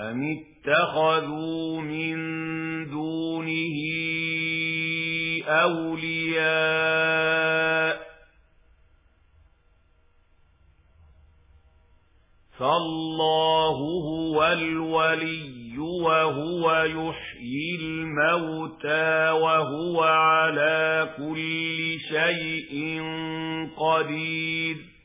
أم اتخذوا من دونه أولياء فالله هو الولي وهو يحيي الموتى وهو على كل شيء قدير